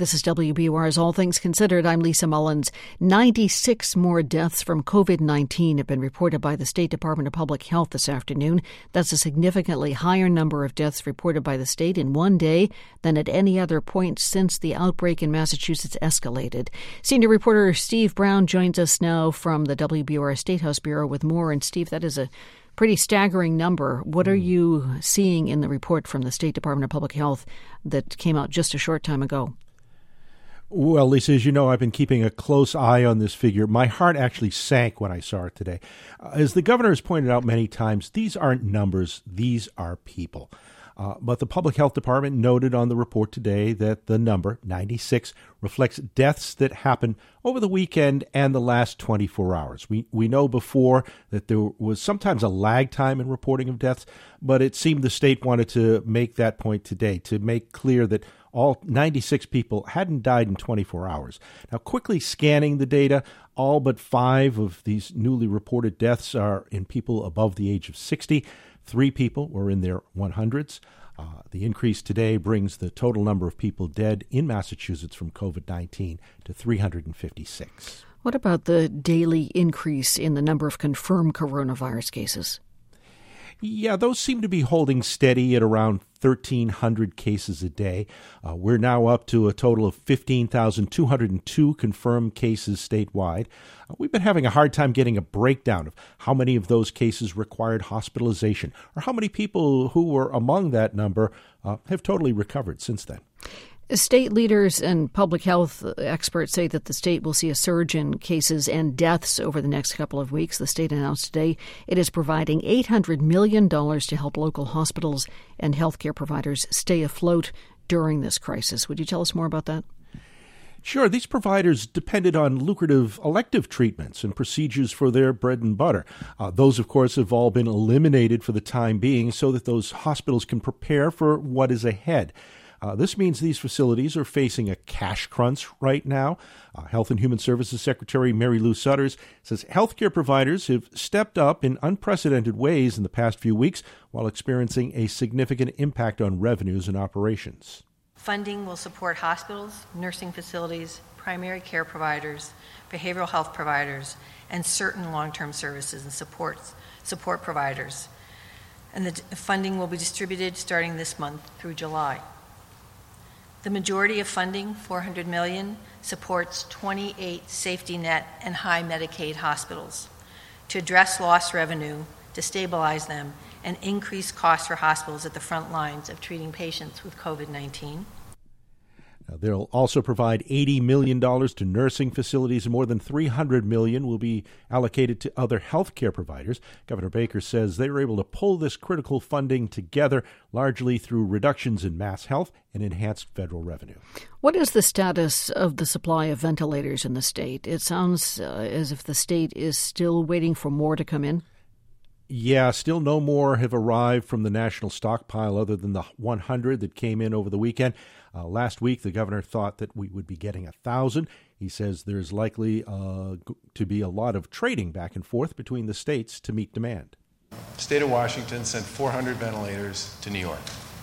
This is WBUR's All Things Considered. I'm Lisa Mullins. 96 more deaths from COVID-19 have been reported by the State Department of Public Health this afternoon. That's a significantly higher number of deaths reported by the state in one day than at any other point since the outbreak in Massachusetts escalated. Senior reporter Steve Brown joins us now from the WBUR State House Bureau with more. And Steve, that is a pretty staggering number. What are you seeing in the report from the State Department of Public Health that came out just a short time ago? Well, Lisa, as you know, I've been keeping a close eye on this figure. My heart actually sank when I saw it today. As the governor has pointed out many times, these aren't numbers, these are people. But the Public Health Department noted on the report today that the number, 96, reflects deaths that happened over the weekend and the last 24 hours. We know before that there was sometimes a lag time in reporting of deaths, but it seemed the state wanted to make that point today, to make clear that all 96 people hadn't died in 24 hours. Now, quickly scanning the data, all but 5 of these newly reported deaths are in people above the age of 60. 3 people were in their 100s. The increase today brings the total number of people dead in Massachusetts from COVID-19 to 356. What about the daily increase in the number of confirmed coronavirus cases? Yeah, those seem to be holding steady at around 1,300 cases a day. We're now up to a total of 15,202 confirmed cases statewide. We've been having a hard time getting a breakdown of how many of those cases required hospitalization or how many people who were among that number have totally recovered since then. State leaders and public health experts say that the state will see a surge in cases and deaths over the next couple of weeks. The state announced today it is providing $800 million to help local hospitals and healthcare providers stay afloat during this crisis. Would you tell us more about that? Sure. These providers depended on lucrative elective treatments and procedures for their bread and butter. Those, of course, have all been eliminated for the time being so that those hospitals can prepare for what is ahead. This means these facilities are facing a cash crunch right now. Health and Human Services Secretary Mary Lou Sudders says healthcare providers have stepped up in unprecedented ways in the past few weeks while experiencing a significant impact on revenues and operations. Funding will support hospitals, nursing facilities, primary care providers, behavioral health providers, and certain long-term services and support providers. And the funding will be distributed starting this month through July. The majority of funding, $400 million, supports 28 safety net and high Medicaid hospitals to address lost revenue, to stabilize them, and increase costs for hospitals at the front lines of treating patients with COVID-19. They'll also provide $80 million to nursing facilities, and more than $300 million will be allocated to other health care providers. Governor Baker says they were able to pull this critical funding together largely through reductions in Mass Health and enhanced federal revenue. What is the status of the supply of ventilators in the state? It sounds as if the state is still waiting for more to come in. Yeah, still no more have arrived from the national stockpile other than the 100 that came in over the weekend. Last week, the governor thought that we would be getting 1,000. He says there's likely to be a lot of trading back and forth between the states to meet demand. The state of Washington sent 400 ventilators to New York.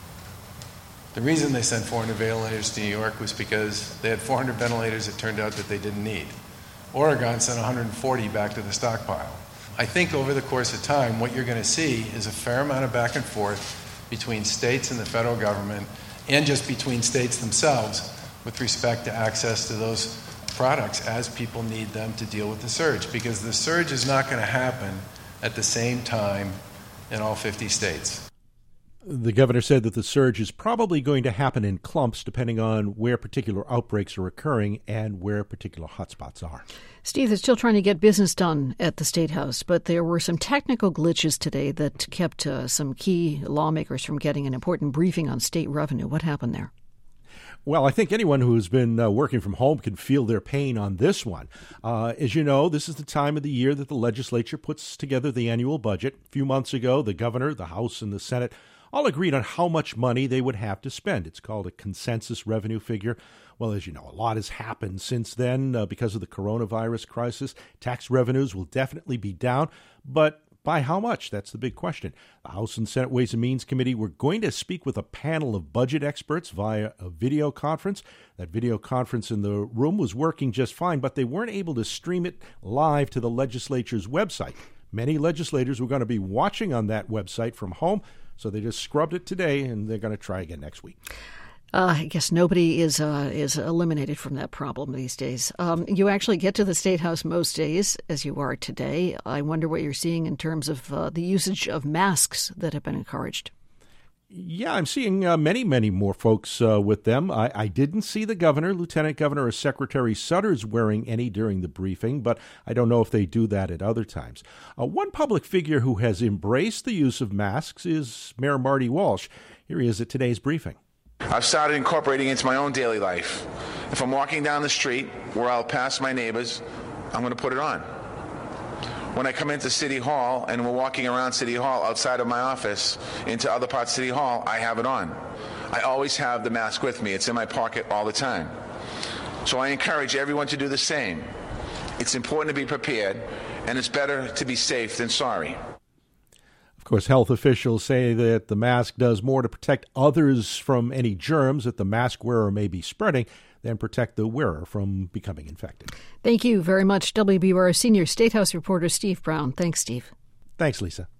The reason they sent 400 ventilators to New York was because they had 400 ventilators it turned out that they didn't need. Oregon sent 140 back to the stockpile. I think over the course of time, what you're going to see is a fair amount of back and forth between states and the federal government, and just between states themselves with respect to access to those products as people need them to deal with the surge. Because the surge is not going to happen at the same time in all 50 states. The governor said that the surge is probably going to happen in clumps depending on where particular outbreaks are occurring and where particular hotspots are. Steve, they're still trying to get business done at the State House, but there were some technical glitches today that kept some key lawmakers from getting an important briefing on state revenue. What happened there? Well, I think anyone who's been working from home can feel their pain on this one. As you know, this is the time of the year that the legislature puts together the annual budget. A few months ago, the governor, the House, and the Senate all agreed on how much money they would have to spend. It's called a consensus revenue figure. Well, as you know, a lot has happened since then because of the coronavirus crisis. Tax revenues will definitely be down, but By how much? That's the big question. The House and Senate Ways and Means Committee were going to speak with a panel of budget experts via a video conference. That video conference in the room was working just fine, but they weren't able to stream it live to the legislature's website. Many legislators were going to be watching on that website from home, so they just scrubbed it today, and they're going to try again next week. I guess nobody is eliminated from that problem these days. You actually get to the State House most days, as you are today. I wonder what you're seeing in terms of the usage of masks that have been encouraged. Yeah, I'm seeing many more folks with them. I didn't see the governor, Lieutenant Governor, or Secretary Sutters wearing any during the briefing, but I don't know if they do that at other times. One public figure who has embraced the use of masks is Mayor Marty Walsh. Here he is at today's briefing. I've started incorporating into my own daily life. If I'm walking down the street where I'll pass my neighbors, I'm going to put it on. When I come into City Hall and we're walking around City Hall outside of my office into other parts of City Hall, I have it on. I always have the mask with me. It's in my pocket all the time. So I encourage everyone to do the same. It's important to be prepared, and it's better to be safe than sorry. Of course, health officials say that the mask does more to protect others from any germs that the mask wearer may be spreading than protect the wearer from becoming infected. Thank you very much, WBUR Senior State House reporter Steve Brown. Thanks, Steve. Thanks, Lisa.